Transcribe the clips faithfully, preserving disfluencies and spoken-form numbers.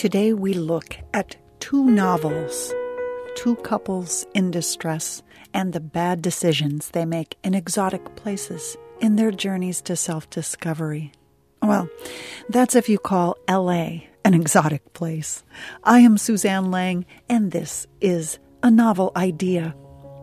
Today we look at two novels, two couples in distress, and the bad decisions they make in exotic places in their journeys to self-discovery. Well, that's if you call L A an exotic place. I am Suzanne Lang, and this is A Novel Idea.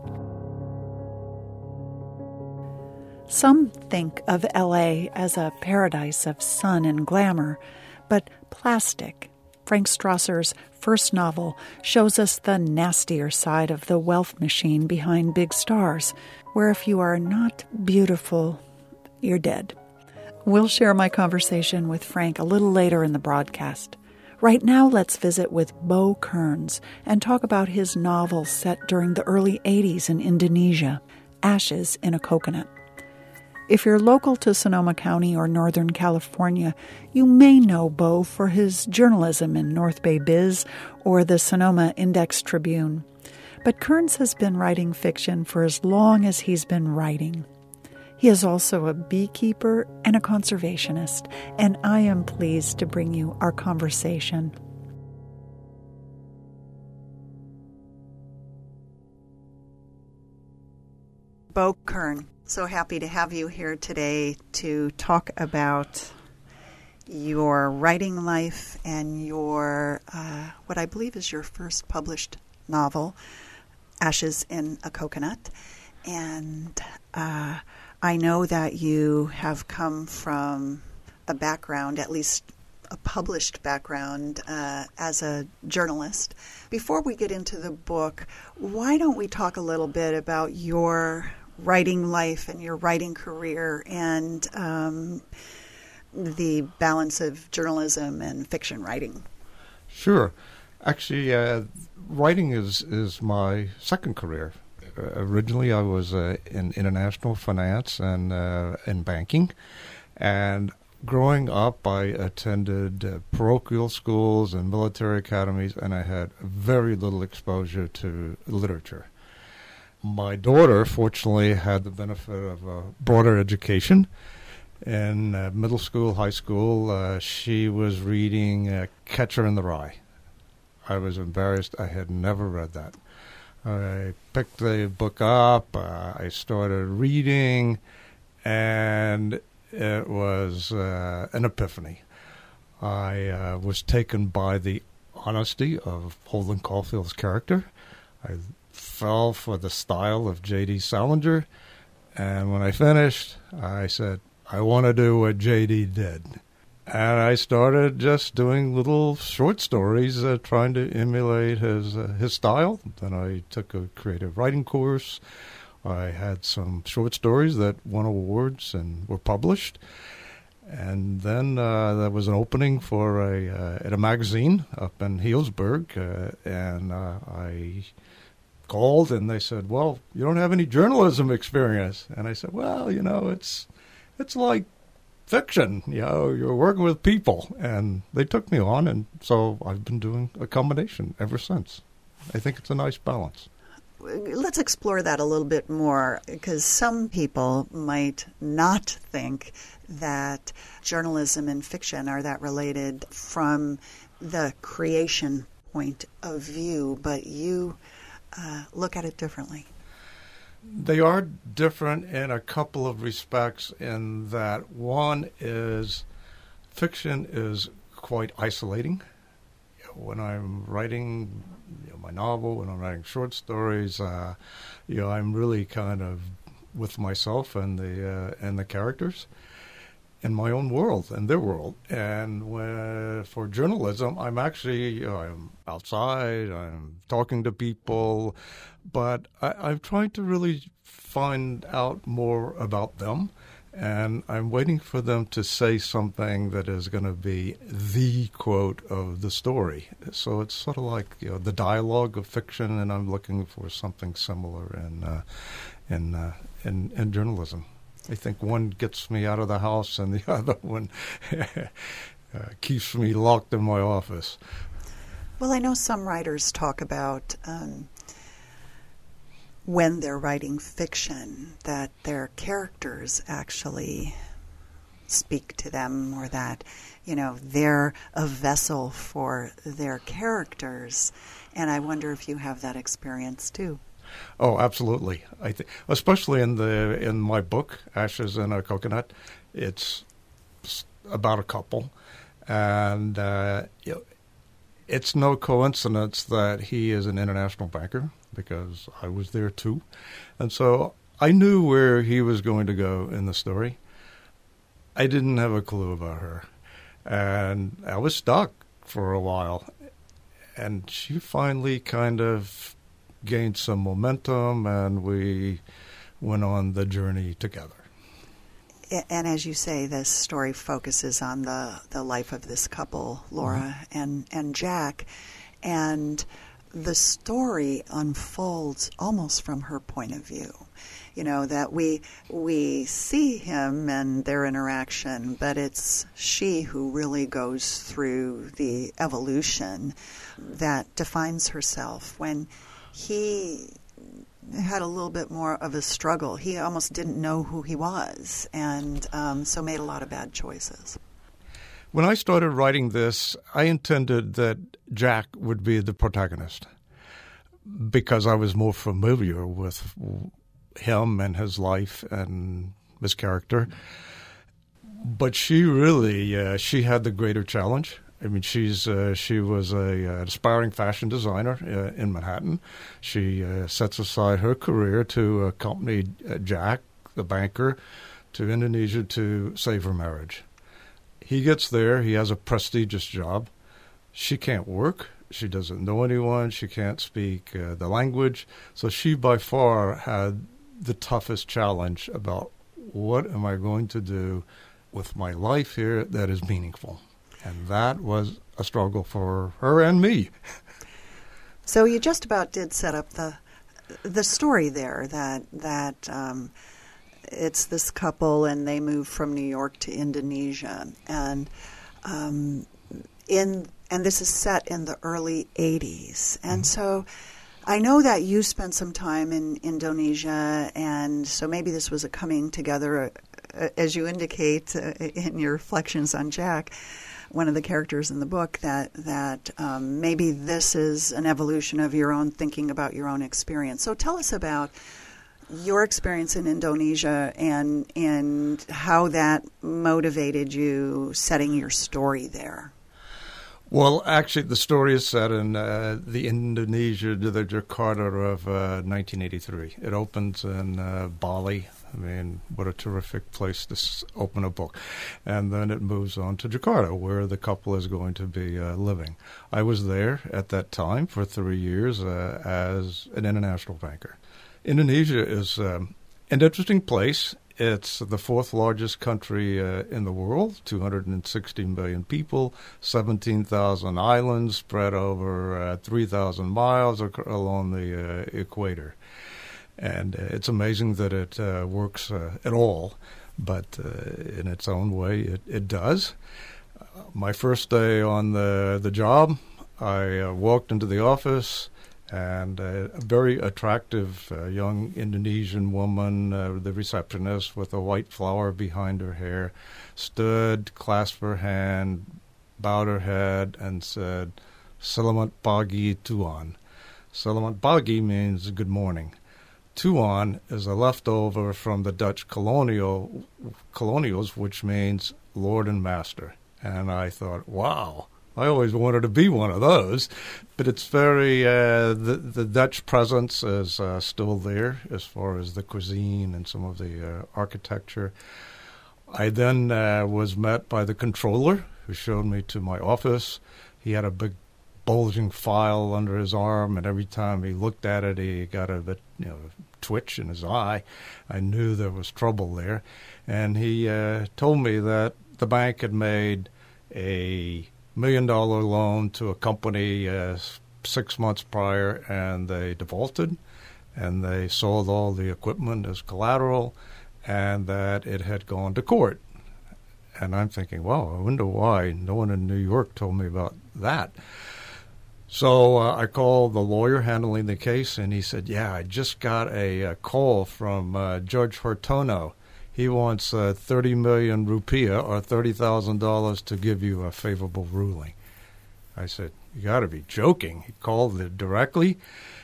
Some think of L A as a paradise of sun and glamour, but plastic. Frank Strasser's first novel shows us the nastier side of the wealth machine behind big stars, where if you are not beautiful, you're dead. We'll share my conversation with Frank a little later in the broadcast. Right now, let's visit with Bo Kearns and talk about his novel set during the early eighties in Indonesia, Ashes in a Coconut. If you're local to Sonoma County or Northern California, you may know Bo for his journalism in North Bay Biz or the Sonoma Index Tribune. But Kearns has been writing fiction for as long as he's been writing. He is also a beekeeper and a conservationist, and I am pleased to bring you our conversation. Bo Kearns. So happy to have you here today to talk about your writing life and your, uh, what I believe is your first published novel, Ashes in a Coconut. And uh, I know that you have come from a background, at least a published background, uh, as a journalist. Before we get into the book, why don't we talk a little bit about your writing life and your writing career and um, the balance of journalism and fiction writing? Sure. Actually, uh, writing is, is my second career. Uh, originally, I was uh, in international finance and uh, in banking. And growing up, I attended uh, parochial schools and military academies, and I had very little exposure to literature. My daughter, fortunately, had the benefit of a broader education. In uh, middle school, high school, uh, she was reading uh, Catcher in the Rye. I was embarrassed. I had never read that. I picked the book up. Uh, I started reading, and it was uh, an epiphany. I uh, was taken by the honesty of Holden Caulfield's character. I fell for the style of J D. Salinger, and when I finished, I said, I want to do what J D did. And I started just doing little short stories, uh, trying to emulate his uh, his style. Then I took a creative writing course. I had some short stories that won awards and were published. And then uh, there was an opening for a uh, at a magazine up in Healdsburg, uh, and uh, I called and they said, well, you don't have any journalism experience. And I said, well, you know, it's it's like fiction, you know, you're working with people. And they took me on, and so I've been doing a combination ever since. I think it's a nice balance. Let's explore that a little bit more, because some people might not think that journalism and fiction are that related from the creation point of view, but you Uh, look at it differently. They are different in a couple of respects, in that one is fiction is quite isolating. When I'm writing you know, my novel, when I'm writing short stories, uh, you know, I'm really kind of with myself and the uh, and the characters in my own world and their world. And when, for journalism, I'm actually, you know, I'm outside, I'm talking to people, but I, I'm trying to really find out more about them, and I'm waiting for them to say something that is going to be the quote of the story. So it's sort of like, you know, the dialogue of fiction, and I'm looking for something similar in, uh, in, uh, in, in journalism. I think one gets me out of the house and the other one uh, keeps me locked in my office. Well, I know some writers talk about um, when they're writing fiction that their characters actually speak to them, or that, you know, they're a vessel for their characters. And I wonder if you have that experience too. Oh, absolutely. I think, especially in the in my book, Ashes in a Coconut, it's about a couple, and uh, you know, it's no coincidence that he is an international banker, because I was there too, and so I knew where he was going to go in the story. I didn't have a clue about her, and I was stuck for a while, and she finally kind of gained some momentum, and we went on the journey together. And as you say, this story focuses on the, the life of this couple, Laura mm-hmm. and, and Jack, and the story unfolds almost from her point of view. You know, that we we see him and their interaction, but it's she who really goes through the evolution that defines herself. When he had a little bit more of a struggle, he almost didn't know who he was, and um, so made a lot of bad choices. When I started writing this, I intended that Jack would be the protagonist, because I was more familiar with him and his life and his character. But she really, uh, she had the greater challenge. I mean, she's uh, she was a, an aspiring fashion designer uh, in Manhattan. She uh, sets aside her career to accompany uh, Jack, the banker, to Indonesia to save her marriage. He gets there. He has a prestigious job. She can't work. She doesn't know anyone. She can't speak uh, the language. So she by far had the toughest challenge about, what am I going to do with my life here that is meaningful? And that was a struggle for her and me. So you just about did set up the the story there, that that um, it's this couple and they move from New York to Indonesia, and um, in and this is set in the early eighties, and mm-hmm. so I know that you spent some time in Indonesia, and so maybe this was a coming together, uh, as you indicate uh, in your reflections on Jack, one of the characters in the book, that that um, maybe this is an evolution of your own thinking about your own experience. So tell us about your experience in Indonesia and and how that motivated you setting your story there. Well, actually, the story is set in uh, the Indonesia, the Jakarta of uh, nineteen eighty-three. It opens in uh, Bali. I mean, what a terrific place to s- open a book. And then it moves on to Jakarta, where the couple is going to be uh, living. I was there at that time for three years uh, as an international banker. Indonesia is um, an interesting place. It's the fourth largest country uh, in the world, two hundred sixty million people, seventeen thousand islands spread over uh, three thousand miles ac- along the uh, equator. And uh, it's amazing that it uh, works uh, at all, but uh, in its own way, it, it does. Uh, my first day on the, the job, I uh, walked into the office, and uh, a very attractive uh, young Indonesian woman, uh, the receptionist with a white flower behind her hair, stood, clasped her hand, bowed her head, and said, "Selamat pagi, Tuan." Selamat pagi means good morning. Tuan is a leftover from the Dutch colonial colonials, which means Lord and Master. And I thought, wow, I always wanted to be one of those. But it's very, uh, the, the Dutch presence is uh, still there as far as the cuisine and some of the uh, architecture. I then uh, was met by the controller, who showed me to my office. He had a big bulging file under his arm, and every time he looked at it, he got a bit, you know, twitch in his eye. I knew there was trouble there. And he uh, told me that the bank had made a million-dollar loan to a company uh, six months prior, and they defaulted, and they sold all the equipment as collateral, and that it had gone to court. And I'm thinking, wow, I wonder why no one in New York told me about that. So uh, I called the lawyer handling the case, and he said, yeah, I just got a, a call from uh, Judge Hortono. He wants uh, thirty million rupiah, or thirty thousand dollars, to give you a favorable ruling. I said, you got to be joking. He called it directly,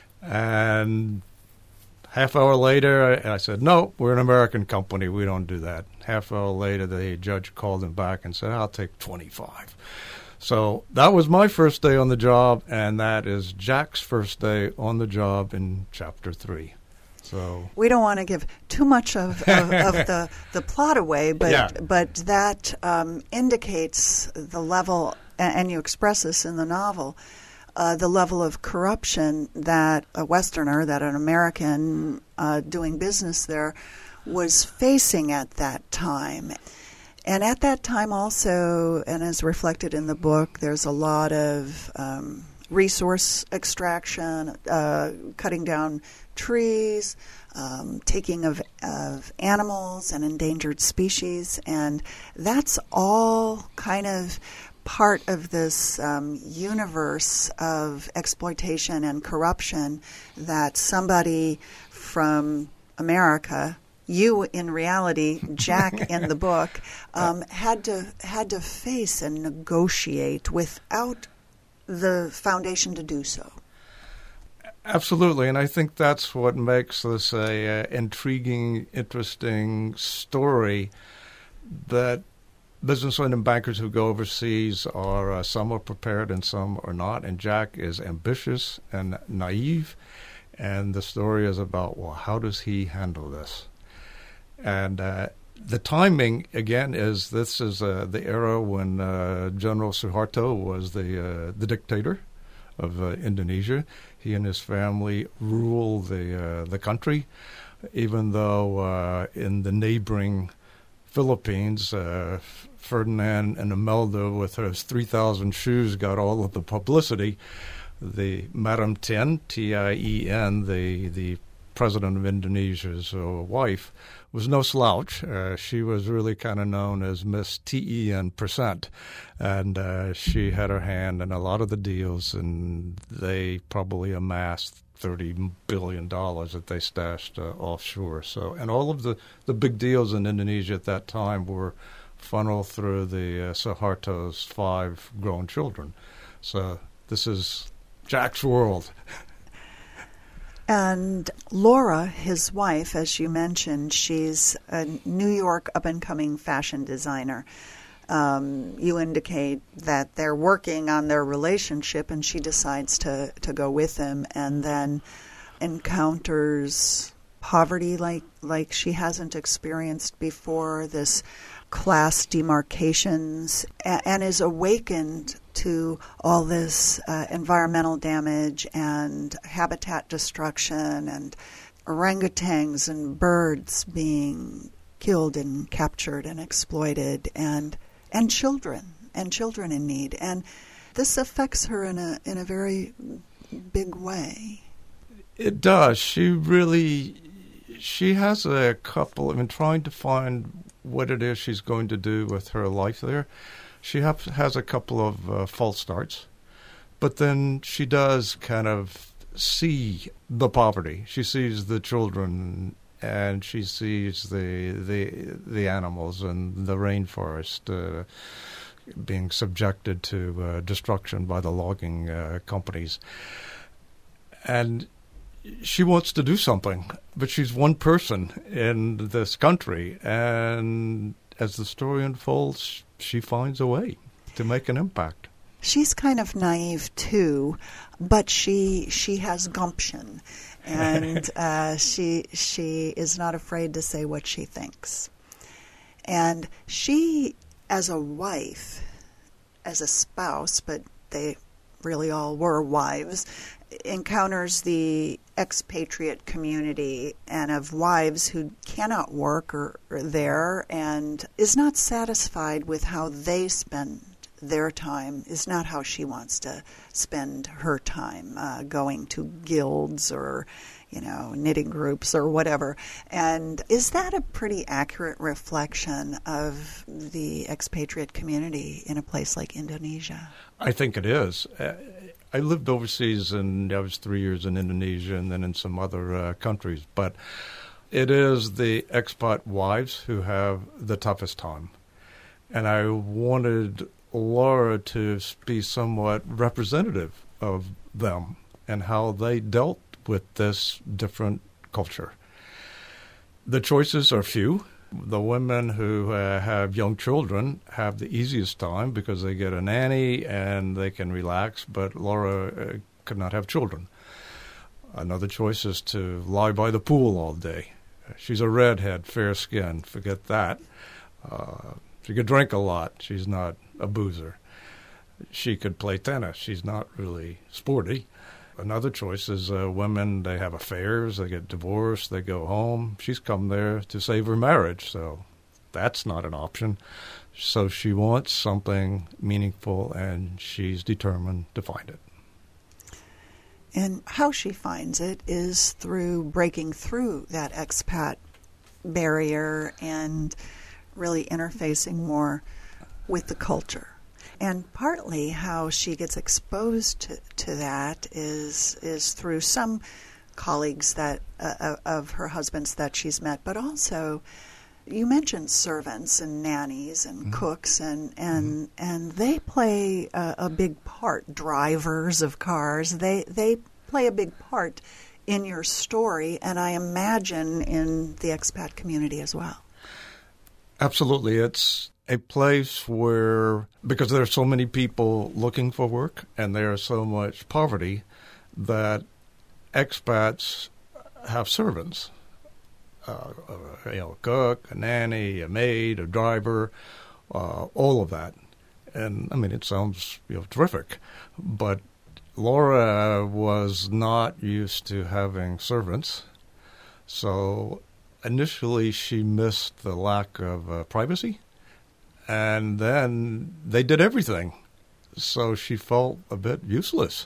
and half hour later, I, I said, no, we're an American company. We don't do that. Half hour later, the judge called him back and said, I'll take twenty-five. So that was my first day on the job, and that is Jack's first day on the job in Chapter three. So we don't want to give too much of, of, of the, the plot away, but yeah. but that um, indicates the level, and you express this in the novel, uh, the level of corruption that a Westerner, that an American uh, doing business there, was facing at that time. And at that time also, and as reflected in the book, there's a lot of um, resource extraction, uh, cutting down trees, um, taking of, of animals and endangered species, and that's all kind of part of this um, universe of exploitation and corruption that somebody from America, you in reality, Jack in the book, um, had to had to face and negotiate without the foundation to do so. Absolutely, and I think that's what makes this a uh, intriguing, interesting story. That businessmen and bankers who go overseas are uh, some are prepared and some are not. And Jack is ambitious and naive, and the story is about, well, how does he handle this? And uh, the timing, again, is this is uh, the era when uh, General Suharto was the uh, the dictator of uh, Indonesia. He and his family rule the uh, the country, even though uh, in the neighboring Philippines, uh, Ferdinand and Imelda with her three thousand shoes got all of the publicity. The Madam Tien, T I E N, the the president of Indonesia's uh, wife, was no slouch. Uh, she was really kind of known as Miss T E N percent, and uh, she had her hand in a lot of the deals, and they probably amassed thirty billion dollars that they stashed uh, offshore. So, and all of the, the big deals in Indonesia at that time were funneled through the uh, Suharto's five grown children. So this is Jack's world. And Laura, his wife, as you mentioned, she's a New York up-and-coming fashion designer. Um, you indicate that they're working on their relationship, and she decides to, to go with him, and then encounters poverty like like she hasn't experienced before, this class demarcations, and, and is awakened to all this uh, environmental damage and habitat destruction and orangutans and birds being killed and captured and exploited, and and children and children in need. And this affects her in a in a very big way. It does. She really, she has a couple, I mean, trying to find what it is she's going to do with her life there. She have, has a couple of uh, false starts, but then she does kind of see the poverty. She sees the children, and she sees the the the animals and the rainforest uh, being subjected to uh, destruction by the logging uh, companies. And she wants to do something, but she's one person in this country, and as the story unfolds, she finds a way to make an impact. She's kind of naive too, but she she has gumption, and uh, she she is not afraid to say what she thinks. And she, as a wife, as a spouse, but they really all were wives, encounters the expatriate community and of wives who cannot work or, or there, and is not satisfied with how they spend their time, is not how she wants to spend her time, uh, going to guilds or, you know, knitting groups or whatever. And is that a pretty accurate reflection of the expatriate community in a place like Indonesia? I think it is. Uh, I lived overseas, and I was three years in Indonesia and then in some other uh, countries. But it is the expat wives who have the toughest time. And I wanted Laura to be somewhat representative of them and how they dealt with this different culture. The choices are few. The women who uh, have young children have the easiest time because they get a nanny and they can relax, but Laura uh, could not have children. Another choice is to lie by the pool all day. She's a redhead, fair skin. Forget that. Uh, she could drink a lot. She's not a boozer. She could play tennis. She's not really sporty. Another choice is uh, women, they have affairs, they get divorced, they go home. She's come there to save her marriage, so that's not an option. So she wants something meaningful, and she's determined to find it. And how she finds it is through breaking through that expat barrier and really interfacing more with the culture. And partly how she gets exposed to, to that is is through some colleagues that uh, of her husband's that she's met, but also you mentioned servants and nannies and mm-hmm. cooks, and and, mm-hmm. and they play a, a big part. Drivers of cars, they they play a big part in your story, and I imagine in the expat community as well. Absolutely, it's a place where, because there are so many people looking for work and there is so much poverty, that expats have servants, uh, uh, you know, a cook, a nanny, a maid, a driver, uh, all of that. And, I mean, it sounds, you know, terrific. But Laura was not used to having servants, so initially she missed the lack of uh, privacy. And then they did everything. So she felt a bit useless.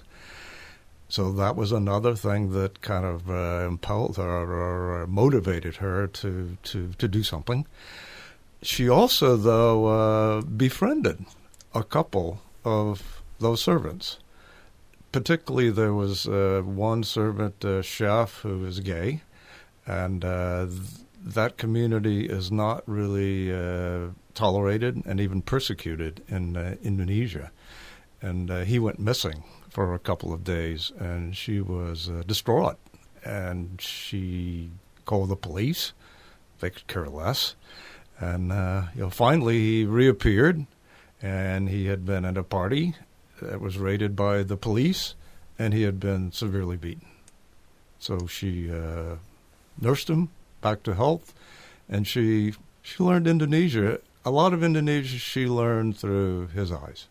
So that was another thing that kind of uh, impelled her or motivated her to, to, to do something. She also, though, uh, befriended a couple of those servants. Particularly there was uh, one servant, uh, chef, who is gay. And uh, th- that community is not really uh, tolerated and even persecuted in uh, Indonesia. And uh, he went missing for a couple of days, and she was uh, distraught. And she called the police. They could care less. And uh, you know, finally he reappeared, and he had been at a party that was raided by the police, and he had been severely beaten. So she uh, nursed him back to health, and she she learned Indonesia. A lot of Indonesia she learned through his eyes.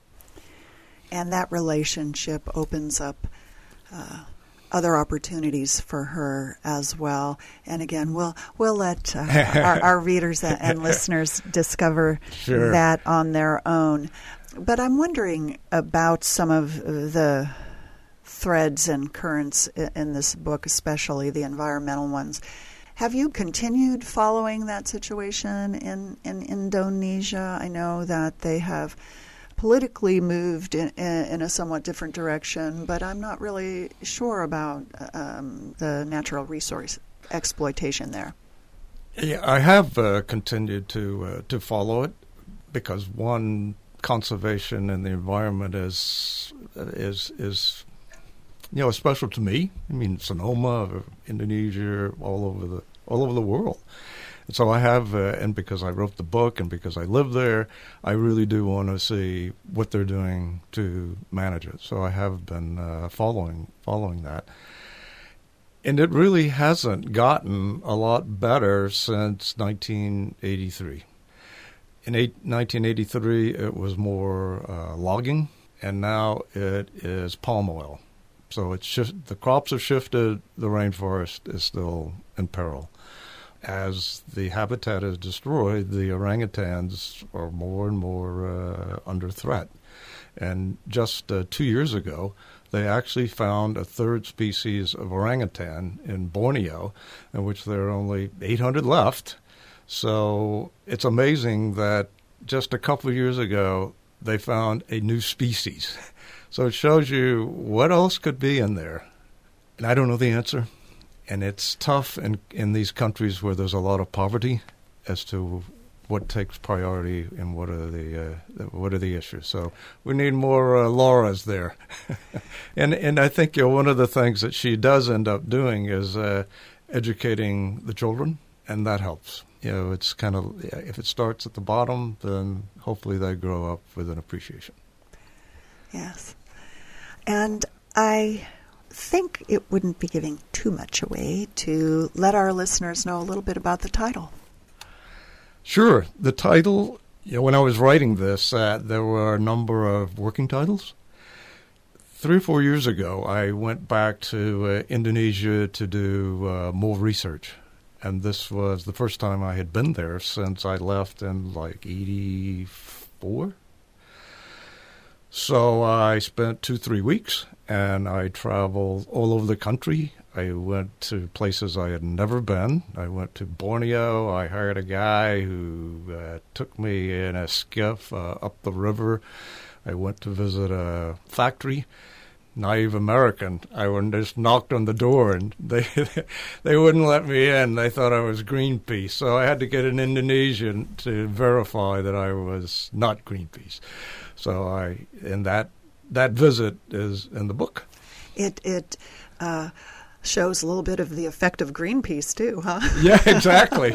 And that relationship opens up uh, other opportunities for her as well. And again, we'll we'll let uh, our, our readers and listeners discover sure. that on their own. But I'm wondering about some of the threads and currents in this book, especially the environmental ones. Have you continued following that situation in, in Indonesia? I know that they have politically moved in, in a somewhat different direction, but I'm not really sure about um, the natural resource exploitation there. Yeah, I have uh, continued to uh, to follow it because, one, conservation and the environment is is is you know special to me. I mean, Sonoma, Indonesia, all over the all over the world. And so I have, uh, and because I wrote the book and because I live there, I really do want to see what they're doing to manage it. So I have been uh, following following that. And it really hasn't gotten a lot better since nineteen eighty-three. In eight, nineteen eighty-three, it was more uh, logging, and now it is palm oil. So it's shift, the crops have shifted, the rainforest is still in peril. As the habitat is destroyed, the orangutans are more and more uh, under threat. And just uh, two years ago, they actually found a third species of orangutan in Borneo, in which there are only eight hundred left. So it's amazing that just a couple of years ago, they found a new species. So it shows you what else could be in there. And I don't know the answer. And it's tough in, in these countries where there's a lot of poverty as to what takes priority and what are the uh, what are the issues. So we need more uh, Lauras there. and and I think you know, one of the things that she does end up doing is uh, educating the children, and that helps. You know, it's kind of, if it starts at the bottom, then hopefully they grow up with an appreciation. Yes. And I think it wouldn't be giving too much away to let our listeners know a little bit about the title. Sure. The title, you know, when I was writing this, uh, there were a number of working titles. Three or four years ago, I went back to uh, Indonesia to do uh, more research. And this was the first time I had been there since I left in like eighty-four. So I spent two, three weeks, and I traveled all over the country. I went to places I had never been. I went to Borneo. I hired a guy who uh, took me in a skiff uh, up the river. I went to visit a factory. Naive American. I just knocked on the door, and they they wouldn't let me in. They thought I was Greenpeace. So I had to get an Indonesian to verify that I was not Greenpeace. So I, and that that visit is in the book. It it uh, shows a little bit of the effect of Greenpeace too, huh? Yeah, exactly.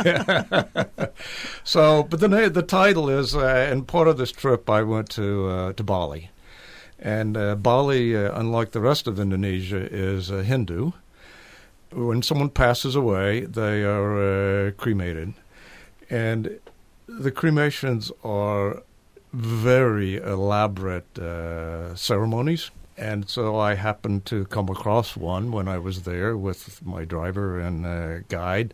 So, but the the title is, uh, and part of this trip I went to uh, to Bali. And uh, Bali, uh, unlike the rest of Indonesia, is uh, Hindu. When someone passes away, they are uh, cremated. And the cremations are very elaborate uh, ceremonies. And so I happened to come across one when I was there with my driver and uh, guide.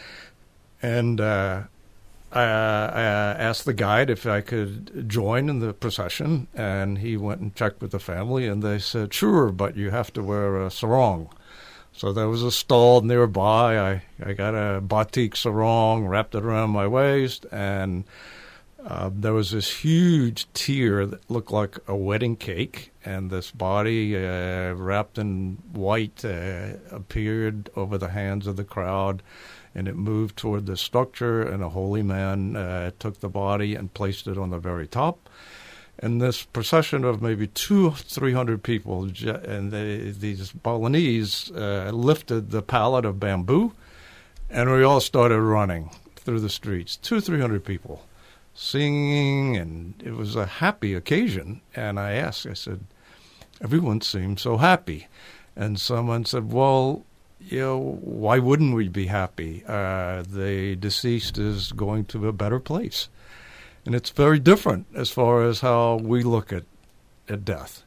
And uh I, I asked the guide if I could join in the procession, and he went and checked with the family, and they said, sure, but you have to wear a sarong. So there was a stall nearby. I, I got a batik sarong, wrapped it around my waist, and uh, there was this huge tier that looked like a wedding cake, and this body uh, wrapped in white uh, appeared over the hands of the crowd. And it moved toward the structure, and a holy man uh, took the body and placed it on the very top. And this procession of maybe two, three hundred people, and they, these Balinese uh, lifted the pallet of bamboo, and we all started running through the streets. Two, three hundred people singing, and it was a happy occasion. And I asked, I said, everyone seemed so happy. And someone said, well, you know, why wouldn't we be happy? Uh, the deceased is going to a better place. And it's very different as far as how we look at, at death.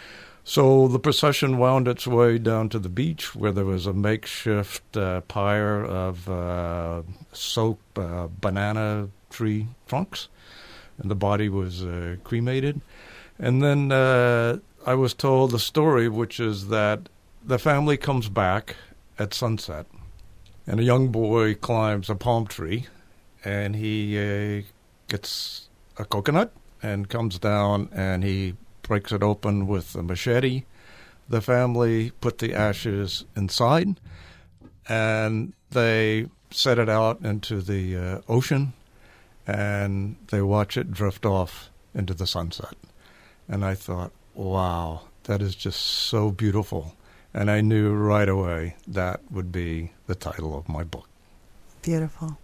So the procession wound its way down to the beach, where there was a makeshift uh, pyre of uh, soaked uh, banana tree trunks, and the body was uh, cremated. And then uh, I was told the story, which is that the family comes back at sunset, and a young boy climbs a palm tree, and he uh, gets a coconut and comes down, and he breaks it open with a machete. The family put the ashes inside, and they set it out into the uh, ocean, and they watch it drift off into the sunset. And I thought, wow, that is just so beautiful. And I knew right away that would be the title of my book. Beautiful.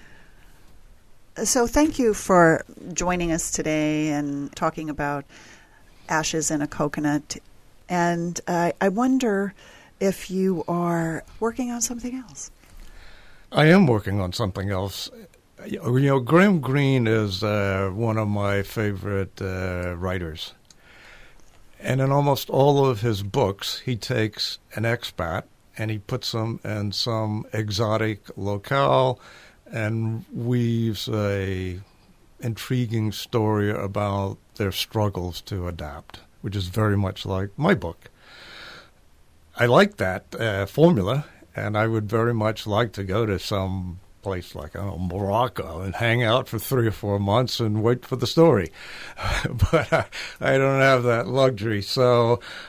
So thank you for joining us today and talking about ashes in a coconut. And uh, I wonder if you are working on something else. I am working on something else. You know, Graham Greene is uh, one of my favorite uh, writers. And in almost all of his books, he takes an expat and he puts them in some exotic locale and weaves a intriguing story about their struggles to adapt, which is very much like my book. I like that uh, formula, and I would very much like to go to some place like, I don't know, Morocco and hang out for three or four months and wait for the story. But I, I don't have that luxury. So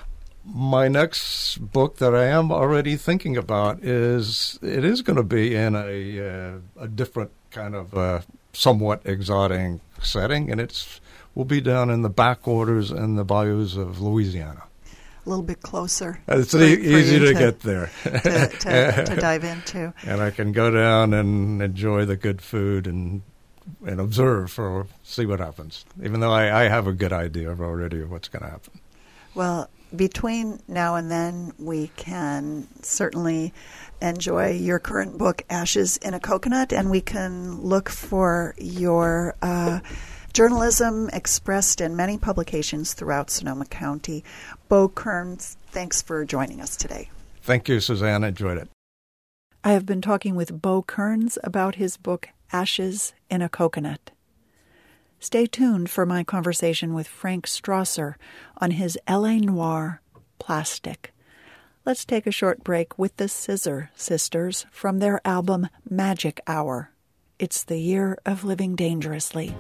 my next book that I am already thinking about is, it is going to be in a, uh, a different kind of uh, somewhat exotic setting, and it's will be down in the backwaters and the bayous of Louisiana. A little bit closer. It's for, e- for easy to, to get there. to, to, to dive into. And I can go down and enjoy the good food and and observe for see what happens, even though I, I have a good idea of already of what's going to happen. Well, between now and then, we can certainly enjoy your current book, Ashes in a Coconut, and we can look for your uh, journalism expressed in many publications throughout Sonoma County. Bo Kearns, thanks for joining us today. Thank you, Suzanne. I enjoyed it. I have been talking with Bo Kearns about his book, Ashes in a Coconut. Stay tuned for my conversation with Frank Strasser on his L A Noir, Plastic. Let's take a short break with the Scissor Sisters from their album Magic Hour. It's the year of living dangerously.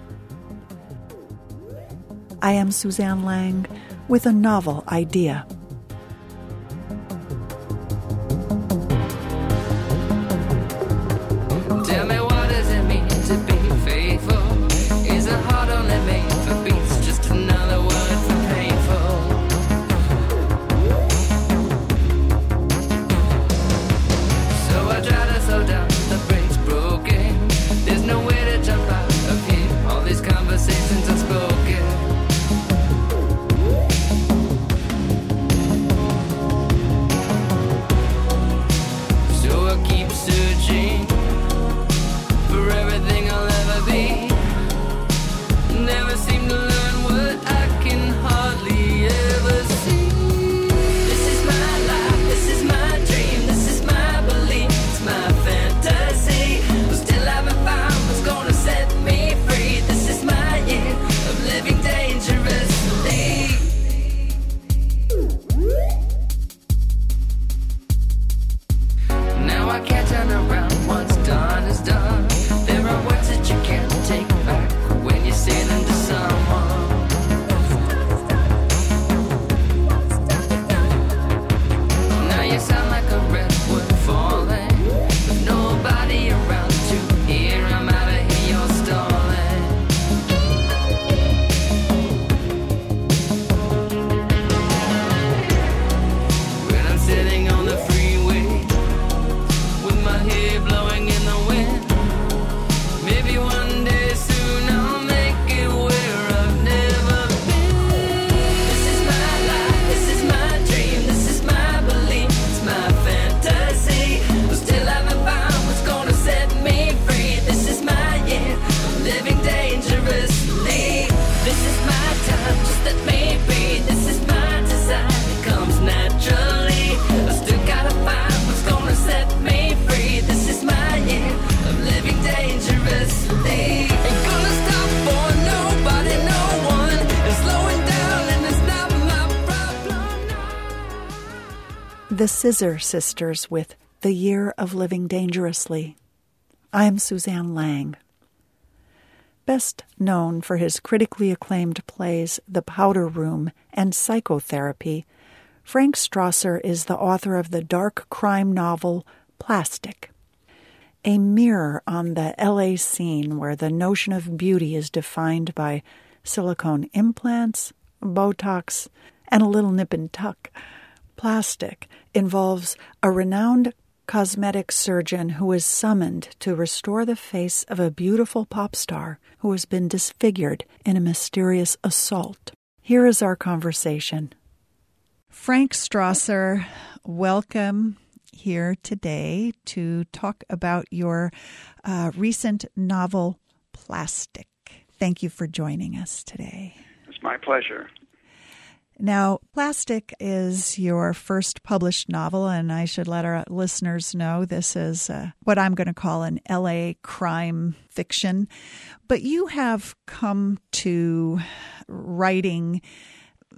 I am Suzanne Lang with a novel idea. Tell me, what does it mean to be faithful? Is a heart only made for beats? Just another word for painful. So I try to slow down, the brake's broken. There's no way to jump out of here. All these conversations unspoken. So I keep searching for everything I'll ever be. Never seem to learn what I can hardly ever see. This is my life, this is my dream, this is my belief, it's my fantasy. But still haven't found what's gonna set me free. This is my year of living dangerously. Now I can't turn around, what's done is done. There are words that you can't take back when you say them to someone. Now you sound like a redwood falling, with nobody around to hear. I'm out of here, you're stalling. When I'm sitting on the freeway with my hair blowing in the wind, maybe one day soon I'll make it where I've never been. This is my life, this is my dream, this is my belief, it's my fantasy. But still haven't found what's gonna set me free. This is my year of living dangerously. This is my time, just let me be. This is my design, it comes naturally. I still gotta find what's gonna set me free. This is my year of living dangerously. Ain't gonna stop for nobody, no one. And slowing down, and it's not my problem now. The Scissor Sisters with The Year of Living Dangerously. I'm Suzanne Lang. Best known for his critically acclaimed plays The Powder Room and Psychotherapy, Frank Strasser is the author of the dark crime novel Plastic, a mirror on the L A scene where the notion of beauty is defined by silicone implants, Botox, and a little nip and tuck. Plastic involves a renowned cosmetic surgeon who is summoned to restore the face of a beautiful pop star who has been disfigured in a mysterious assault. Here is our conversation. Frank Strasser, welcome here today to talk about your uh, recent novel, Plastic. Thank you for joining us today. It's my pleasure. Now, Plastic is your first published novel, and I should let our listeners know this is uh, what I'm going to call an L A crime fiction. But you have come to writing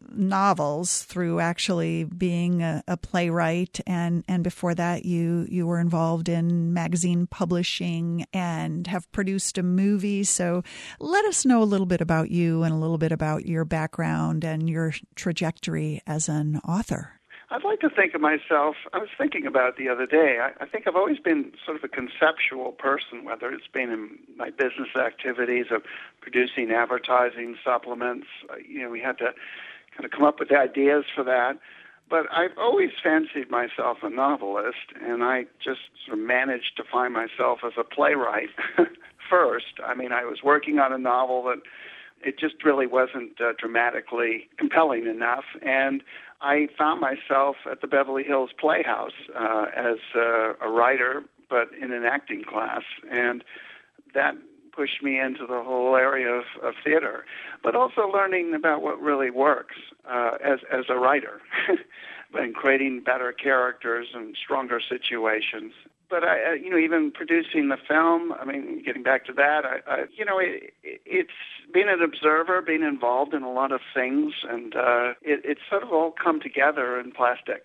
novels through actually being a, a playwright, and, and before that you, you were involved in magazine publishing and have produced a movie. So let us know a little bit about you and a little bit about your background and your trajectory as an author. I'd like to think of myself, I was thinking about it the other day, I, I think I've always been sort of a conceptual person, whether it's been in my business activities of producing advertising supplements. You know, we had to kind of come up with ideas for that. But I've always fancied myself a novelist, and I just sort of managed to find myself as a playwright first. I mean, I was working on a novel that it just really wasn't uh, dramatically compelling enough, and I found myself at the Beverly Hills Playhouse uh, as uh, a writer, but in an acting class, and that pushed me into the whole area of, of theater, but also learning about what really works uh, as as a writer, and creating better characters and stronger situations. But I, uh, you know, even producing the film, I mean, getting back to that, I, I you know, it, it's being an observer, being involved in a lot of things, and uh, it, it's sort of all come together in Plastic.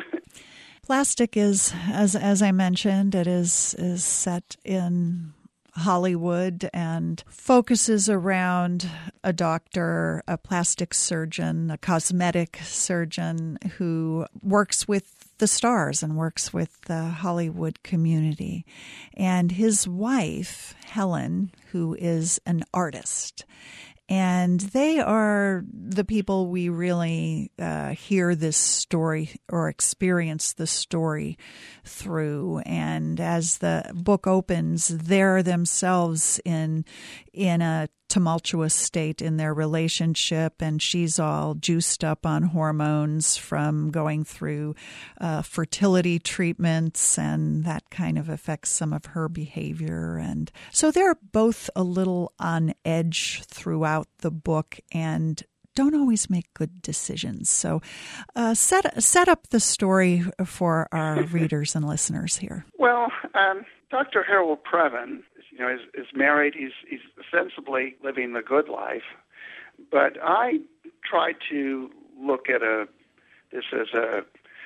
Plastic is, as as I mentioned, it is is set in Hollywood and focuses around a doctor, a plastic surgeon, a cosmetic surgeon who works with the stars and works with the Hollywood community. And his wife, Helen, who is an artist. And they are the people we really uh, hear this story or experience the story through. And as the book opens, they're themselves in in a tumultuous state in their relationship, and she's all juiced up on hormones from going through uh, fertility treatments, and that kind of affects some of her behavior. And so they're both a little on edge throughout the book and don't always make good decisions. So uh, set set up the story for our readers and listeners here. Well, um, Doctor Harold Previn, you know, is, is married. He's he's ostensibly living the good life, but I try to look at a this as a,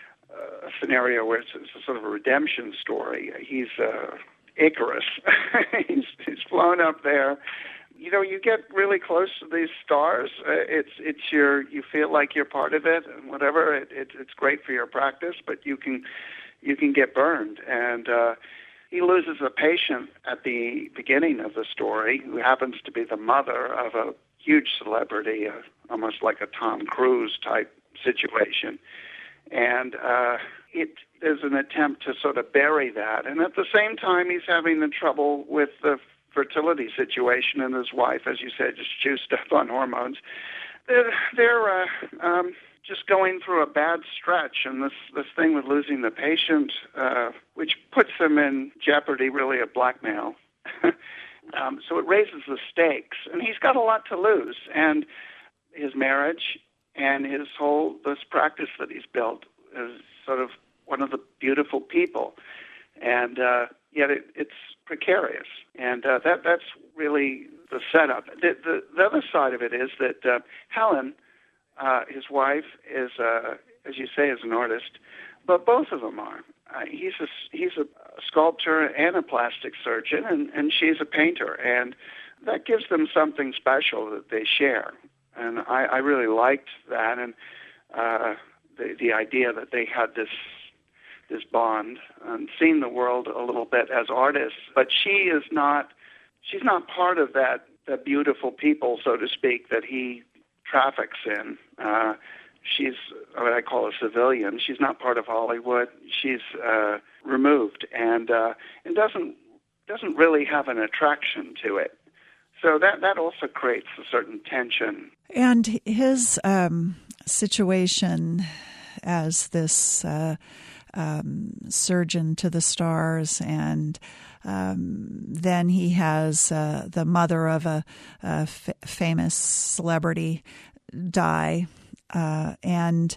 a scenario where it's, it's a sort of a redemption story. He's uh, Icarus. he's he's flown up there. You know, you get really close to these stars. Uh, it's it's your you feel like you're part of it, and whatever. It, it it's great for your practice, but you can you can get burned. And uh, he loses a patient at the beginning of the story, who happens to be the mother of a huge celebrity, uh, almost like a Tom Cruise type situation. And uh, it there's an attempt to sort of bury that, and at the same time, he's having the trouble with the fertility situation, and his wife, as you said, just juiced up on hormones. They're, they're uh, um, just going through a bad stretch, and this, this thing with losing the patient, uh, which puts them in jeopardy, really, of blackmail. um, so it raises the stakes, and he's got a lot to lose, and his marriage and his whole, this practice that he's built is sort of one of the beautiful people, and uh, yet it, it's precarious, and uh, that that's really the setup. The, the, the other side of it is that uh, Helen, uh, his wife, is, uh, as you say, is an artist, but both of them are. Uh, he's a he's a sculptor and a plastic surgeon, and, and she's a painter, and that gives them something special that they share. And I, I really liked that, and uh, the the idea that they had this. this bond and seeing the world a little bit as artists, but she is not, she's not part of that, the beautiful people, so to speak, that he traffics in. Uh, she's what I call a civilian. She's not part of Hollywood. She's uh, removed and uh, and doesn't doesn't really have an attraction to it. So that, that also creates a certain tension. And his um, situation as this uh, Um, surgeon to the stars, and um, then he has uh, the mother of a, a f- famous celebrity die, uh, and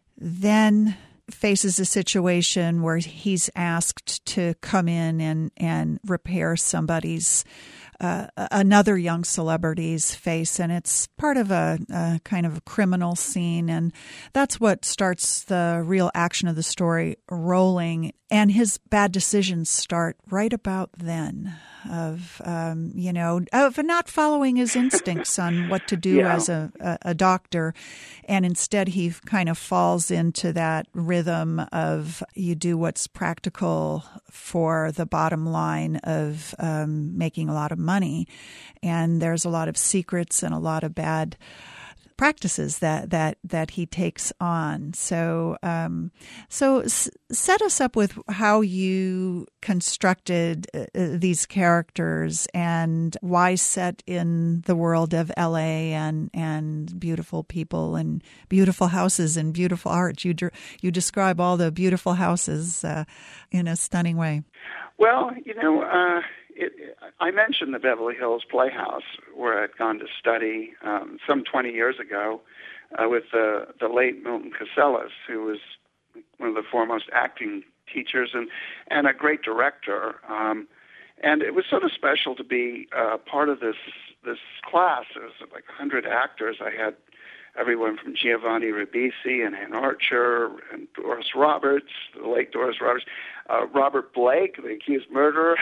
then faces a situation where he's asked to come in and, and repair somebody's uh, another young celebrity's face, and it's part of a, a kind of a criminal scene, and that's what starts the real action of the story rolling. And his bad decisions start right about then, of um, you know, of not following his instincts on what to do Yeah. as a, a, a doctor, and instead he kind of falls into that rhythm of you do what's practical for the bottom line of um, making a lot of money, and there's a lot of secrets and a lot of bad practices that that that he takes on. So um, so s- set us up with how you constructed uh, these characters and why set in the world of L A and and beautiful people and beautiful houses and beautiful art. You dr- you describe all the beautiful houses uh, in a stunning way. Well, you know, uh, it, I mentioned the Beverly Hills Playhouse, where I'd gone to study um, some twenty years ago uh, with the, the late Milton Casellas, who was one of the foremost acting teachers and, and a great director. Um, and it was sort of special to be uh, part of this this class. It was like one hundred actors. I had everyone from Giovanni Ribisi and Ann Archer and Doris Roberts, the late Doris Roberts, uh, Robert Blake, the accused murderer.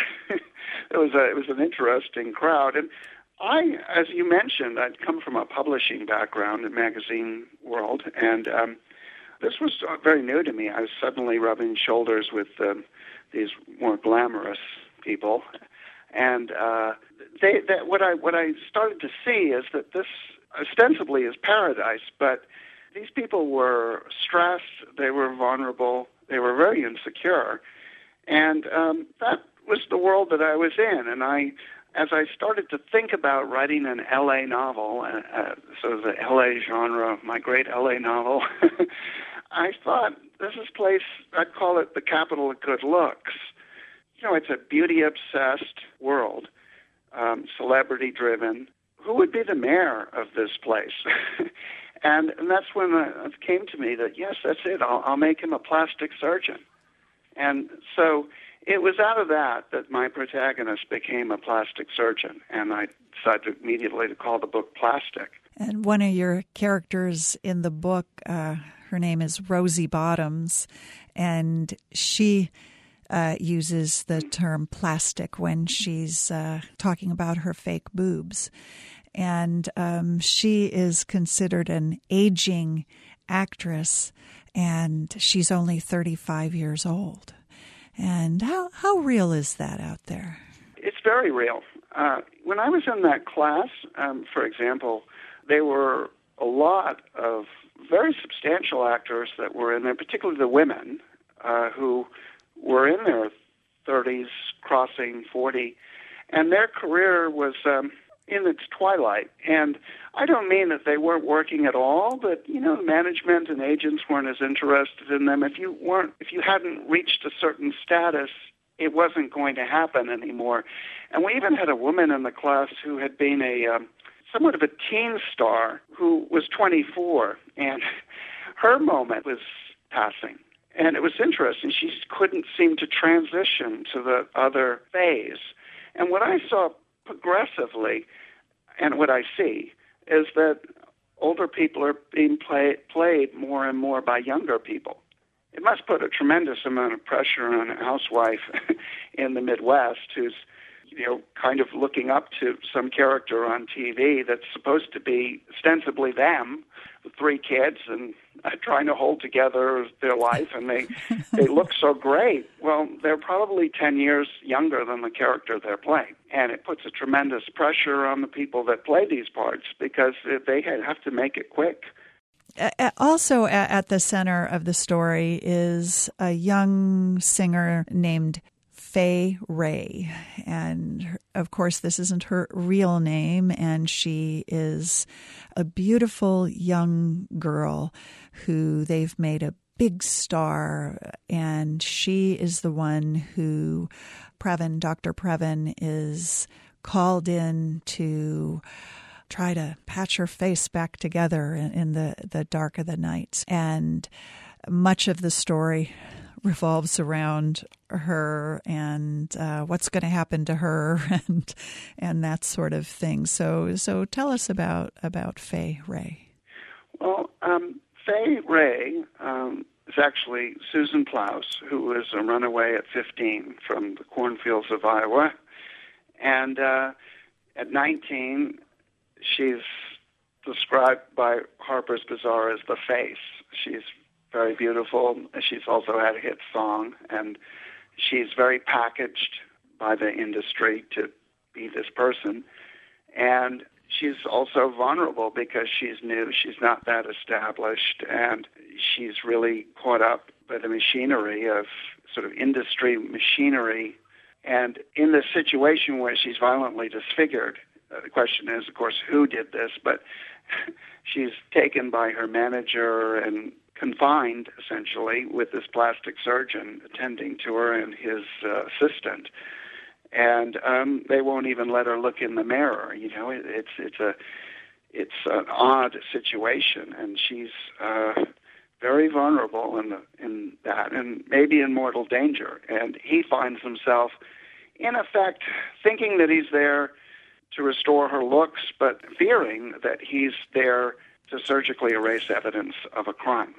it was a, it was an interesting crowd. And I, as you mentioned, I'd come from a publishing background in magazine world, and um, this was very new to me. I was suddenly rubbing shoulders with um, these more glamorous people. And uh, they, that what I what I started to see is that this ostensibly is paradise, but these people were stressed, they were vulnerable, they were very insecure, and um, that was the world that I was in. And I, as I started to think about writing an L A novel, uh, uh, sort of the L A genre, my great L A novel, I thought this is a place, I'd call it the capital of good looks. You know, it's a beauty-obsessed world, um, celebrity-driven. Who would be the mayor of this place? and, and that's when it came to me that, yes, that's it. I'll, I'll make him a plastic surgeon. And so it was out of that that my protagonist became a plastic surgeon, and I decided immediately to call the book Plastic. And one of your characters in the book, uh, her name is Rosie Bottoms, and she Uh, uses the term plastic when she's uh, talking about her fake boobs. And um, she is considered an aging actress, and she's only thirty-five years old. And how, how real is that out there? It's very real. Uh, when I was in that class, um, for example, there were a lot of very substantial actors that were in there, particularly the women uh, who were in their thirties, crossing forty, and their career was um, in its twilight. And I don't mean that they weren't working at all, but, you know, management and agents weren't as interested in them. If you weren't, if you hadn't reached a certain status, it wasn't going to happen anymore. And we even had a woman in the class who had been a um, somewhat of a teen star who was twenty-four, and her moment was passing. And it was interesting. She couldn't seem to transition to the other phase. And what I saw progressively, and what I see, is that older people are being play, played more and more by younger people. It must put a tremendous amount of pressure on a housewife in the Midwest who's, you know, kind of looking up to some character on T V that's supposed to be ostensibly them, with three kids and uh, trying to hold together their life, and they they look so great. Well, they're probably ten years younger than the character they're playing, and it puts a tremendous pressure on the people that play these parts because they have to make it quick. Also at the center of the story is a young singer named Fay Wray, and of course this isn't her real name, and she is a beautiful young girl who they've made a big star, and she is the one who Previn, Doctor Previn, is called in to try to patch her face back together in, in the, the dark of the night. And much of the story revolves around her and uh, what's going to happen to her and and that sort of thing. So so tell us about about Fay Wray. Well, um, Fay Wray um, is actually Susan Plouse, who was a runaway at fifteen from the cornfields of Iowa. And uh, at nineteen, she's described by Harper's Bazaar as the face. She's very beautiful. She's also had a hit song, and she's very packaged by the industry to be this person. And she's also vulnerable because she's new. She's not that established, and she's really caught up by the machinery of sort of industry machinery. And in this situation where she's violently disfigured, uh, the question is, of course, who did this? But she's taken by her manager and confined, essentially, with this plastic surgeon attending to her and his uh, assistant. And um, they won't even let her look in the mirror. You know, it, it's it's a it's an odd situation, and she's uh, very vulnerable in the, in that, and maybe in mortal danger. And he finds himself, in effect, thinking that he's there to restore her looks, but fearing that he's there to surgically erase evidence of a crime.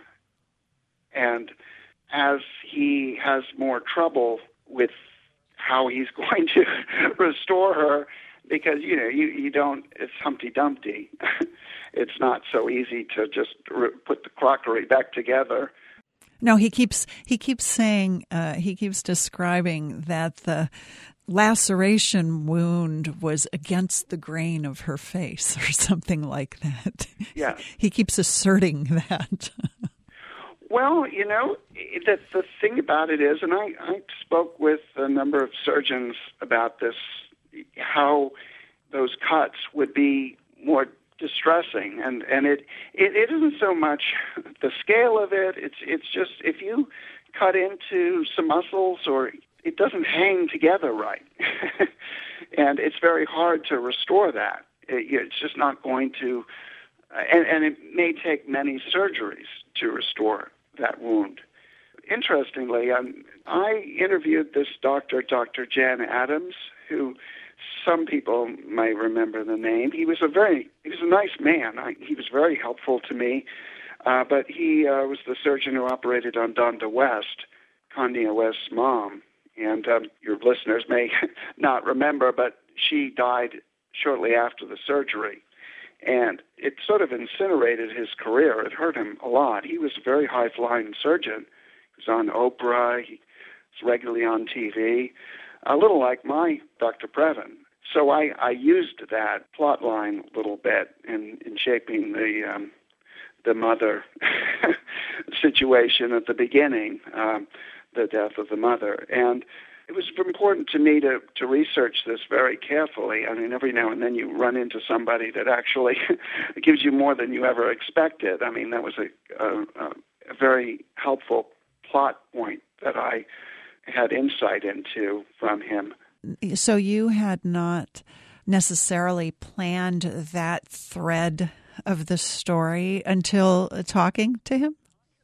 And as he has more trouble with how he's going to restore her, because, you know, you, you don't, it's Humpty Dumpty. It's not so easy to just re- put the crockery back together. No, he keeps he keeps saying, uh, he keeps describing that the laceration wound was against the grain of her face or something like that. Yeah. He keeps asserting that. Well, you know, the, the thing about it is, and I, I spoke with a number of surgeons about this, how those cuts would be more distressing. And, and it, it, it isn't so much the scale of it, it's, it's just if you cut into some muscles or it doesn't hang together right. And it's very hard to restore that. It, it's just not going to, and, and it may take many surgeries to restore that wound. Interestingly, um, I interviewed this doctor, Doctor Jan Adams, who some people may remember the name. He was a very, he was a nice man. I, he was very helpful to me, uh, but he uh, was the surgeon who operated on Donda West, Condia West's mom. And um, your listeners may not remember, but she died shortly after the surgery. And it sort of incinerated his career. It hurt him a lot. He was a very high-flying surgeon. He was on Oprah. He was regularly on T V, a little like my Doctor Previn. So I, I used that plot line a little bit in, in shaping the um, the mother situation at the beginning, um, the death of the mother. And it was important to me to, to research this very carefully. I mean, every now and then you run into somebody that actually gives you more than you ever expected. I mean, that was a, a, a very helpful plot point that I had insight into from him. So you had not necessarily planned that thread of the story until talking to him?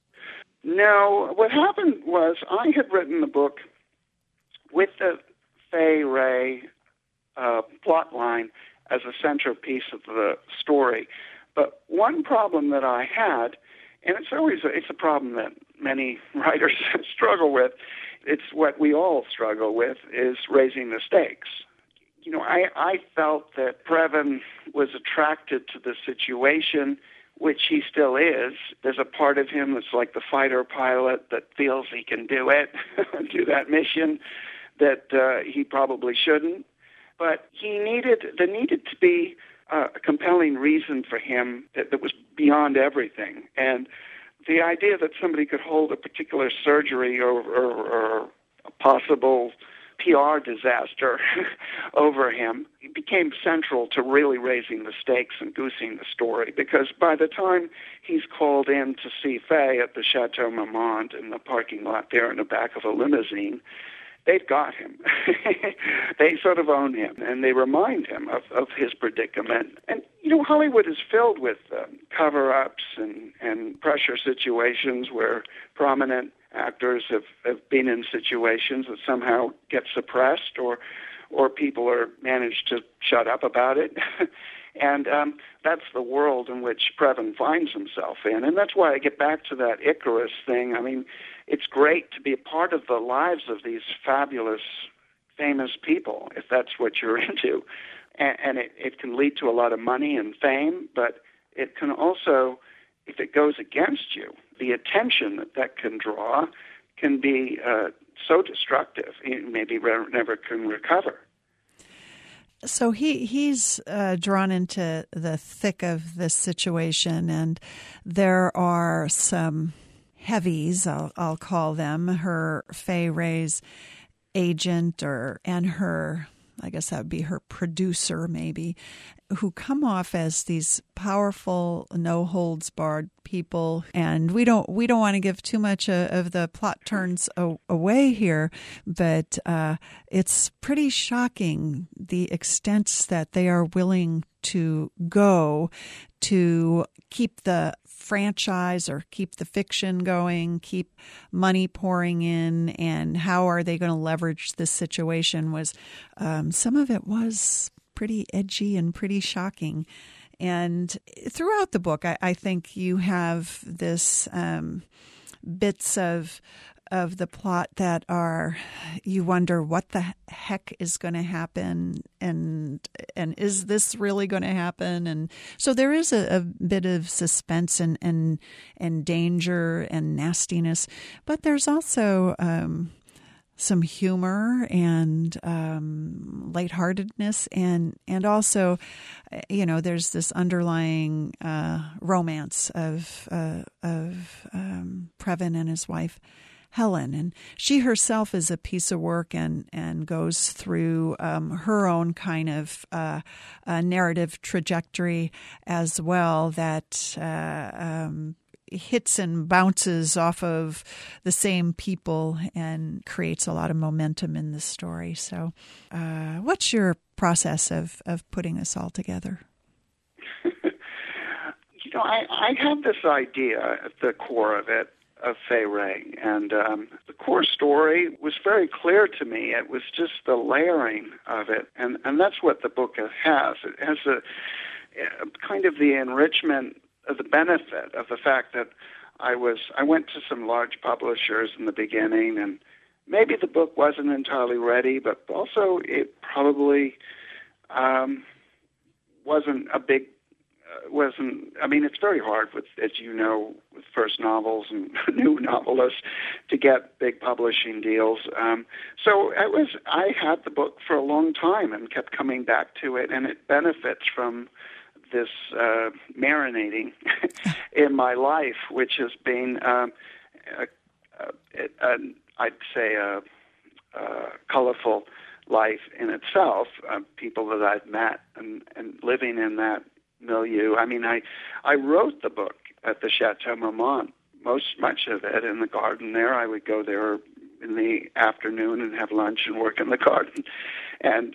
No. What happened was I had written the book with the Fay Wray uh, plot line as a centerpiece of the story. But one problem that I had, and it's always a, it's a problem that many writers struggle with, it's what we all struggle with, is raising the stakes. You know, I, I felt that Previn was attracted to the situation, which he still is. There's a part of him that's like the fighter pilot that feels he can do it, do that mission that uh, he probably shouldn't. But he needed, there needed to be uh, a compelling reason for him that, that was beyond everything. And the idea that somebody could hold a particular surgery or, or, or a possible P R disaster over him became central to really raising the stakes and goosing the story, because by the time he's called in to see Fay at the Chateau Marmont in the parking lot there in the back of a limousine, they've got him. They sort of own him, and they remind him of, of his predicament. And, you know, Hollywood is filled with um, cover-ups and, and pressure situations where prominent actors have, have been in situations that somehow get suppressed, or or people are managed to shut up about it. And um, that's the world in which Previn finds himself in. And that's why I get back to that Icarus thing. I mean, it's great to be a part of the lives of these fabulous, famous people, if that's what you're into. And, and it, it can lead to a lot of money and fame, but it can also, if it goes against you, the attention that that can draw can be uh, so destructive, you maybe re- never can recover. So he he's uh, drawn into the thick of this situation, and there are some heavies, I'll, I'll call them, her Fay Wray's agent, or and her, I guess that would be her producer maybe, who come off as these powerful, no-holds-barred people. And we don't we don't want to give too much uh, of the plot turns a- away here, but uh, it's pretty shocking the extents that they are willing to go to keep the franchise or keep the fiction going, keep money pouring in, and how are they going to leverage this situation was, um, some of it was pretty edgy and pretty shocking. And throughout the book, I, I think you have this um, bits of of the plot that are, you wonder what the heck is going to happen, and and is this really going to happen? And so there is a, a bit of suspense and and and danger and nastiness, but there's also um, some humor and um, lightheartedness, and and also, you know, there's this underlying uh, romance of uh, of um, Previn and his wife Helen, and she herself is a piece of work and and goes through um, her own kind of uh, uh, narrative trajectory as well that uh, um, hits and bounces off of the same people and creates a lot of momentum in the story. So, uh, what's your process of of putting this all together? You know, I, I have this idea at the core of it, of Fay Wray, and um, the core story was very clear to me. It was just the layering of it, and, and that's what the book has. It has a, a kind of the enrichment of the benefit of the fact that I was I went to some large publishers in the beginning, and maybe the book wasn't entirely ready, but also it probably um, wasn't a big wasn't, I mean, it's very hard with, as you know, with first novels and new novelists to get big publishing deals. Um, so it was, I had the book for a long time and kept coming back to it, and it benefits from this uh, marinating in my life, which has been, um, a, a, a, I'd say, a, a colorful life in itself. Uh, people that I've met and, and living in that milieu. I mean, I, I wrote the book at the Chateau Marmont, most much of it in the garden there. I would go there in the afternoon and have lunch and work in the garden, and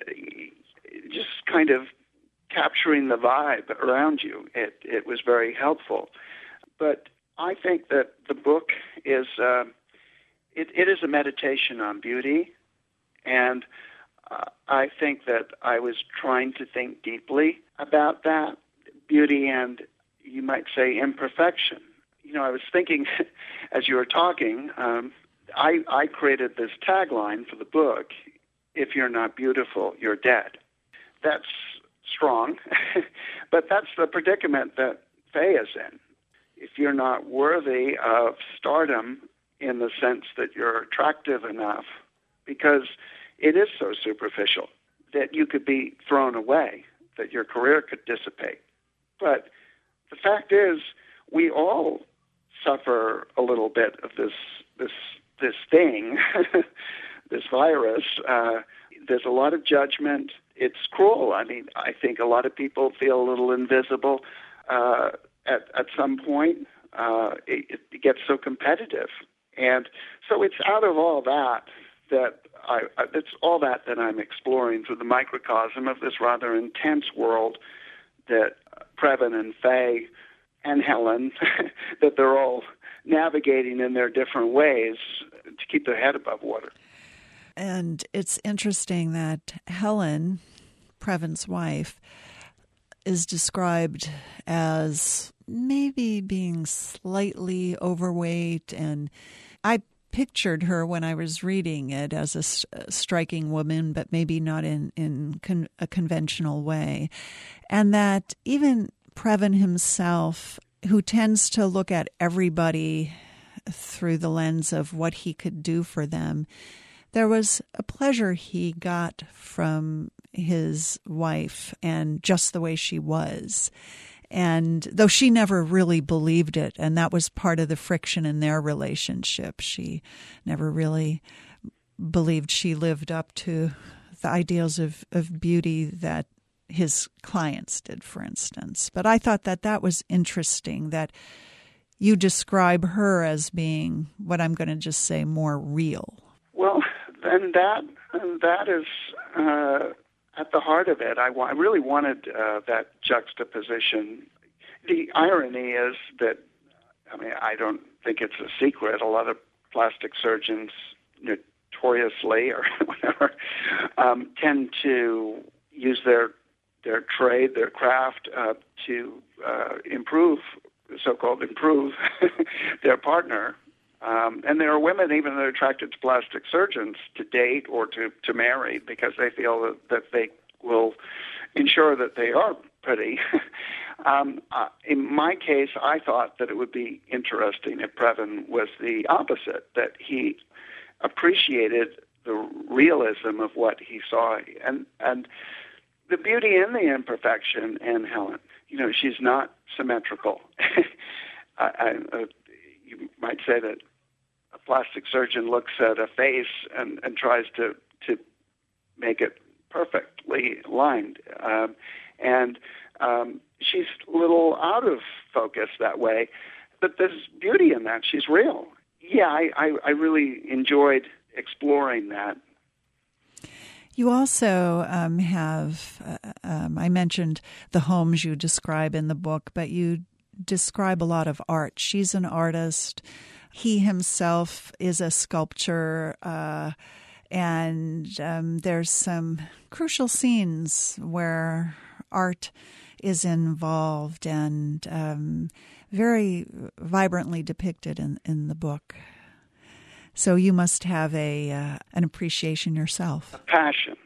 just kind of capturing the vibe around you. It it was very helpful. But I think that the book is uh, it, it is a meditation on beauty, and uh, I think that I was trying to think deeply about that beauty and, you might say, imperfection. You know, I was thinking as you were talking, um, I, I created this tagline for the book: "If you're not beautiful, you're dead." That's strong, but that's the predicament that Fay is in. If you're not worthy of stardom in the sense that you're attractive enough, because it is so superficial that you could be thrown away, that your career could dissipate. But the fact is, we all suffer a little bit of this this this thing, this virus. Uh, there's a lot of judgment. It's cruel. I mean, I think a lot of people feel a little invisible uh, at at some point. Uh, it, it gets so competitive, and so it's out of all that that I, I, it's all that that I'm exploring through the microcosm of this rather intense world that Previn and Fay and Helen, that they're all navigating in their different ways to keep their head above water. And it's interesting that Helen, Previn's wife, is described as maybe being slightly overweight, and I pictured her when I was reading it as a, a striking woman, but maybe not in, in con, a conventional way. And that even Previn himself, who tends to look at everybody through the lens of what he could do for them, there was a pleasure he got from his wife and just the way she was. And though she never really believed it, and that was part of the friction in their relationship, she never really believed she lived up to the ideals of, of beauty that his clients did, for instance. But I thought that that was interesting, that you describe her as being what I'm going to just say more real. Well, then that that is uh, at the heart of it. I, I really wanted uh, that juxtaposition. The irony is that, I mean, I don't think it's a secret. A lot of plastic surgeons notoriously or whatever um, tend to use their their trade, their craft, uh, to uh, improve, so-called improve their partner. Um, and there are women even that are attracted to plastic surgeons to date or to, to marry because they feel that, that they will ensure that they are pretty. um, uh, in my case, I thought that it would be interesting if Previn was the opposite, that he appreciated the realism of what he saw and and the beauty in the imperfection in Helen. You know, she's not symmetrical. I, I, uh, you might say that a plastic surgeon looks at a face and, and tries to, to make it perfectly lined. Um, and um, she's a little out of focus that way, but there's beauty in that. She's real. Yeah, I, I, I really enjoyed exploring that. You also um, have, uh, um, I mentioned the homes you describe in the book, but you describe a lot of art. She's an artist. He himself is a sculptor, uh, and um, there's some crucial scenes where art is involved and um, very vibrantly depicted in, in the book. So you must have a uh, an appreciation yourself. A passion.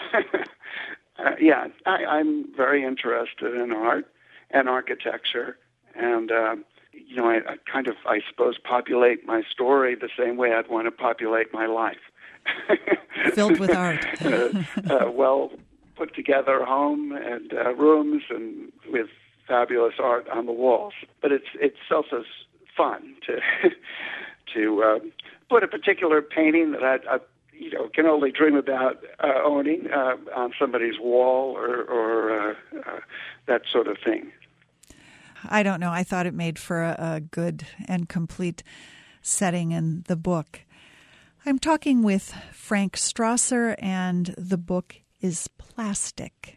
uh, yeah, I, I'm very interested in art and architecture, and uh, you know, I, I kind of, I suppose, populate my story the same way I'd want to populate my life. Filled with art. uh, uh, well put together home and uh, rooms, and with fabulous art on the walls. But it's it's also fun to to. Uh, put a particular painting that I, I you know, can only dream about uh, owning uh, on somebody's wall or, or uh, uh, that sort of thing. I don't know. I thought it made for a, a good and complete setting in the book. I'm talking with Frank Strasser, and the book is Plastic.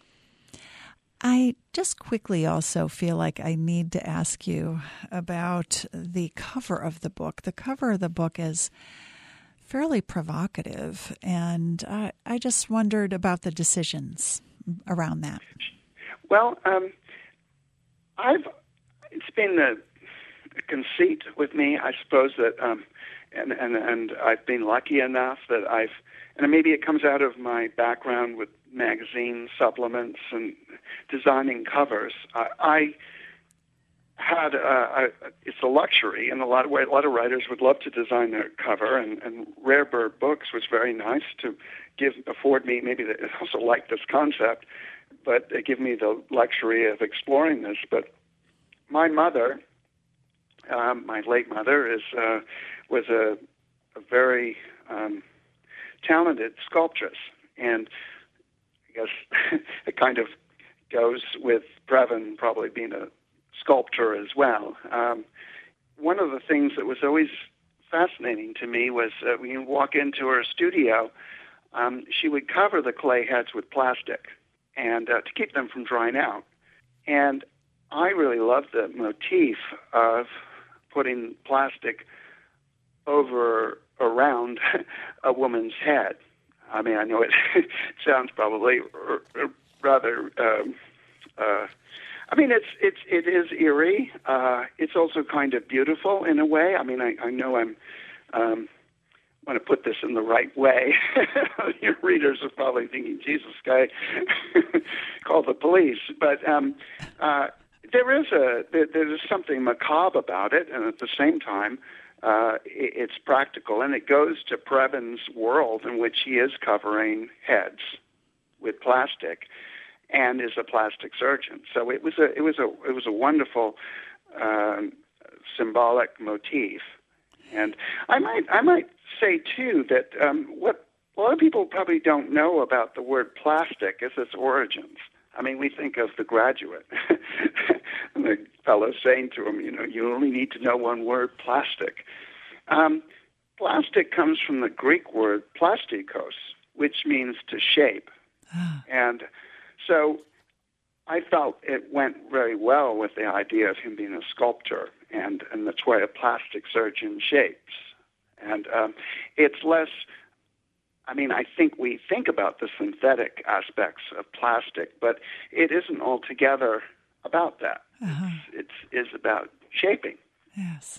I just quickly also feel like I need to ask you about the cover of the book. The cover of the book is fairly provocative, and I, I just wondered about the decisions around that. Well, um, I've it's been a, a conceit with me, I suppose, that um, and, and and I've been lucky enough that I've, and maybe it comes out of my background with magazine supplements and designing covers. I, I had uh, I, it's a luxury in a lot of ways. A lot of writers would love to design their cover, and, and Rare Bird Books was very nice to give afford me. Maybe they also like this concept, but they give me the luxury of exploring this. But my mother, um, my late mother, is uh, was a, a very um, talented sculptress, and I guess it kind of goes with Previn probably being a sculptor as well. Um, one of the things that was always fascinating to me was uh, when you walk into her studio, um, she would cover the clay heads with plastic and uh, to keep them from drying out. And I really loved the motif of putting plastic over, around a woman's head. I mean, I know it sounds probably r- r- rather, um, uh, I mean, it's, it's, it is eerie. Uh, it's also kind of beautiful in a way. I mean, I, I know I'm, um, want to put this in the right way. Your readers are probably thinking, Jesus, guy, call the police. But um, uh, there is a there, there's something macabre about it, and at the same time, uh, it, it's practical, and it goes to Previn's world in which he is covering heads with plastic, and is a plastic surgeon. So it was a it was a it was a wonderful um, symbolic motif. And I might I might say, too, that um, what a lot of people probably don't know about the word plastic is its origins. I mean, we think of The Graduate, and the fellow saying to him, you know, you only need to know one word, plastic. Um, plastic comes from the Greek word plastikos, which means to shape. And so I felt it went very well with the idea of him being a sculptor, and, and that's why a plastic surgeon shapes. And um, it's less, I mean, I think we think about the synthetic aspects of plastic, but it isn't altogether about that. Uh-huh. It's, it's is about shaping. Yes.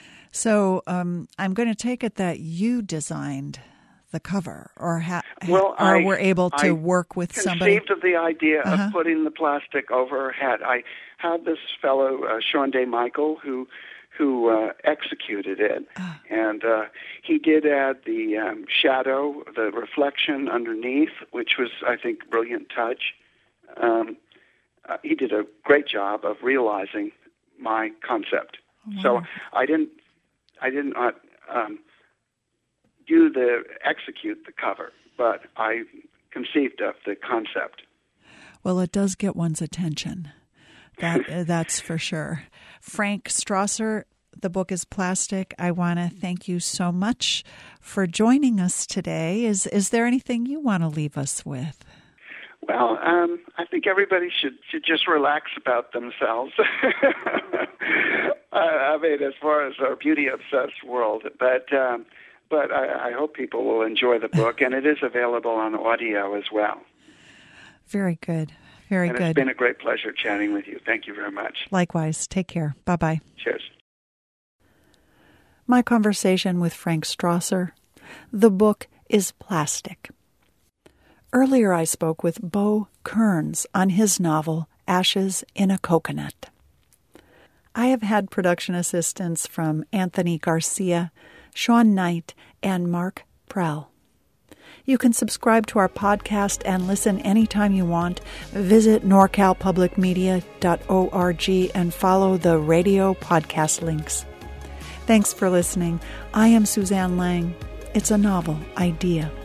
So um, I'm going to take it that you designed the cover, or ha- well, or I, were able to I work with somebody? I conceived of the idea uh-huh. of putting the plastic over her head. I had this fellow, uh, Sean Day Michael, who who uh, executed it, uh. and uh, he did add the um, shadow, the reflection underneath, which was, I think, a brilliant touch. Um, uh, he did a great job of realizing my concept. Wow. So I didn't, I did not um, do the execute the cover, but I conceived of the concept. Well, it does get one's attention. That that's for sure. Frank Strasser, the book is Plastic. I want to thank you so much for joining us today. Is is there anything you want to leave us with? Well, um, I think everybody should should just relax about themselves. I mean, as far as our beauty-obsessed world, but um, but I, I hope people will enjoy the book, and it is available on audio as well. Very good. Very and good. It's been a great pleasure chatting with you. Thank you very much. Likewise. Take care. Bye-bye. Cheers. My conversation with Frank Strasser. The book is Plastic. Earlier I spoke with Bo Kearns on his novel, Ashes in a Coconut. I have had production assistance from Anthony Garcia, Sean Knight, and Mark Prell. You can subscribe to our podcast and listen anytime you want. Visit nor cal public media dot org and follow the radio podcast links. Thanks for listening. I am Suzanne Lang. It's a novel idea.